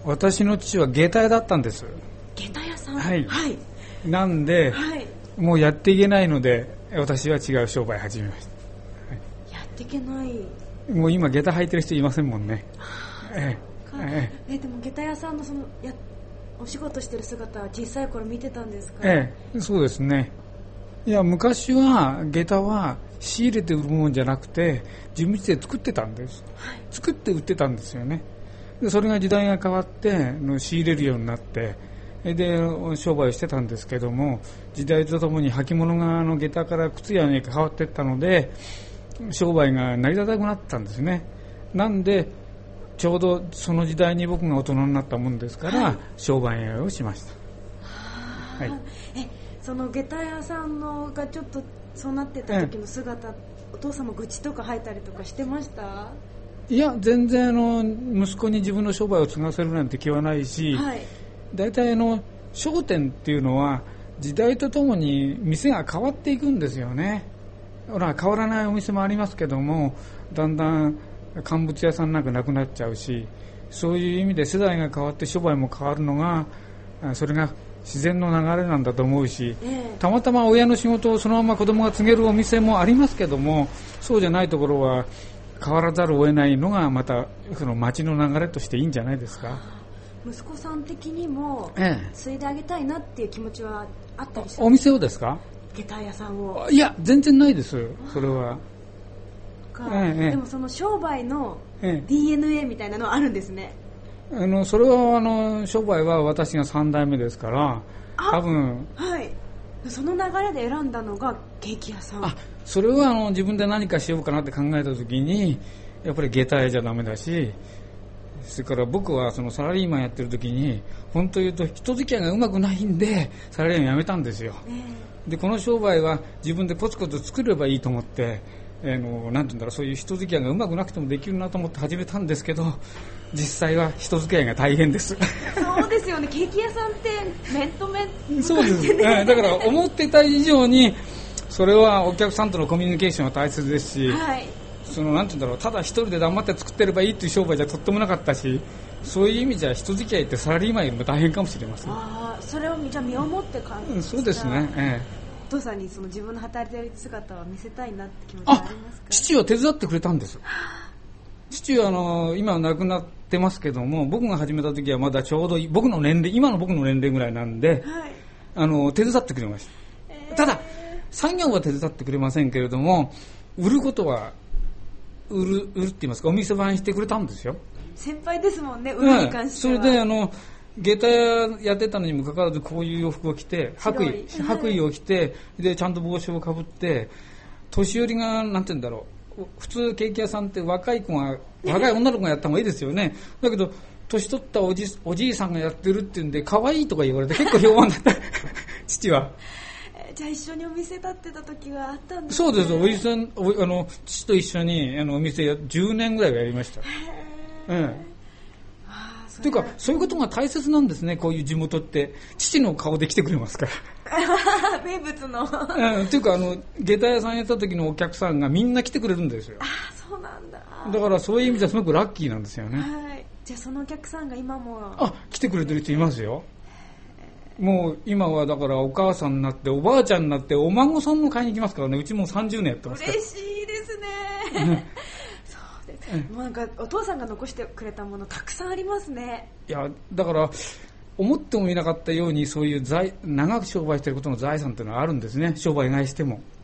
私の父は下駄屋だったんです。 下駄屋さん。 はい。なんで、もうやっていけないので、私は違う商売を始めました。 やっていけない。 もう今下駄履いてる人いませんもんね。 でも下駄屋さんのお仕事してる姿は小さい頃見てたんですか？ そうですね。いや、昔は下駄は仕入れて売るものじゃなくて自分家で作ってたんです、作って売ってたんですよね。でそれが時代が変わって仕入れるようになって、で商売をしてたんですけども、時代とともに履物が下駄から靴屋に変わっていったので商売が成り立たなくなったんですね。なんでちょうどその時代に僕が大人になったもんですから、商売をしました。 その下駄屋さんがちょっとそうなってた時の姿、お父さんも愚痴とか吐いたりとかしてました？ いや、全然息子に自分の商売を継がせるなんて気はないし、大体商店っていうのは時代とともに店が変わっていくんですよね。変わらないお店もありますけども、だんだん乾物屋さんなんかなくなっちゃうし、そういう意味で世代が変わって商売も変わるのが、それが自然の流れなんだと思うし、たまたま親の仕事をそのまま子供が継げるお店もありますけども、そうじゃないところは変わらざるを得ないのがまたその町の流れとしていいんじゃないですか。 息子さん的にも継いであげたいなっていう気持ちはあったりした？ お店をですか？ 下駄屋さんを。 いや、全然ないです。それはでもその商売の DNA みたいなのはあるんですね。 それは商売は私が3代目ですから、多分その流れで選んだのがケーキ屋さん。 それは自分で何かしようかなって考えた時に、やっぱり下駄屋じゃダメだし、それから僕はそのサラリーマンやってる時に本当言うと人付き合いがうまくないんでサラリーマン辞めたんですよ。でこの商売は自分でコツコツ作ればいいと思って、なんて言うんだろう、そういう人付き合いがうまくなくてもできるなと思って始めたんですけど、実際は人付き合いが大変です。 そうですよね。ケーキ屋さんって面と面、 そうです、だから思ってた以上にそれはお客さんとのコミュニケーションは大切ですし、なんて言うんだろう、ただ一人で黙って作ってればいいっていう商売じゃとってもなかったし、そういう意味じゃ人付き合いってサラリーマンよりも大変かもしれません。 それをじゃあ身をもって感じた。 そうですね。 お父さんにその自分の働いている姿は見せたいなって気持ちはありますか？ 父は手伝ってくれたんです。父は今は亡くなってますけども、僕が始めた時はまだちょうど僕の年齢、今の僕の年齢ぐらいなんで、手伝ってくれました。ただ作業は手伝ってくれませんけれども、売ることは売るって言いますか、お店番してくれたんですよ。 先輩ですもんね、売るに関しては。 それで下駄やってたのにもかかわらずこういう洋服を着て、白衣を着て、でちゃんと帽子をかぶって、年寄りがなんて言うんだろう、普通ケーキ屋さんって若い女の子がやった方がいいですよね。だけど年取ったおじいさんがやってるっていうんで可愛いとか言われて結構評判だった父は。 じゃあ一緒にお店立ってた時はあったんですね。そうです。おじさん父と一緒にお店10年ぐらいはやりました。というかそういうことが大切なんですね。こういう地元って父の顔で来てくれますから名物のというか下駄屋さんやった時のお客さんがみんな来てくれるんですよ。 そうなんだ。 だからそういう意味じゃすごくラッキーなんですよね。 じゃあそのお客さんが今も来てくれてる人いますよ。もう今はだからお母さんになっておばあちゃんになってお孫さんも買いに来ますからね。うちも30年やってますから。 嬉しいですねそうです。もうなんかお父さんが残してくれたものたくさんありますね。 いやだから思ってもみなかったようにそういう長く商売していることの財産というのはあるんですね。商売以外しても。